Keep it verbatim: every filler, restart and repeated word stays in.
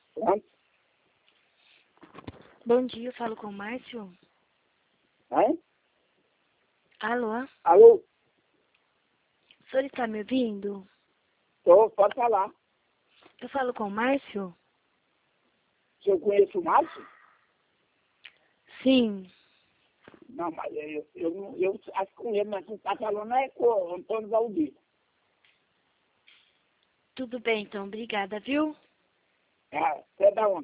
Pronto. Bom dia, eu falo com o Márcio. Hein? Alô? Alô? O senhor está me ouvindo? Tô, pode falar. Eu falo com o Márcio? Se eu conheço o Márcio? Sim. Não, mas eu, eu, não- eu acho que conheço, mas quem está falando é com o Antônio Valdir. Tudo bem, então. Obrigada, viu? É, você é da onde?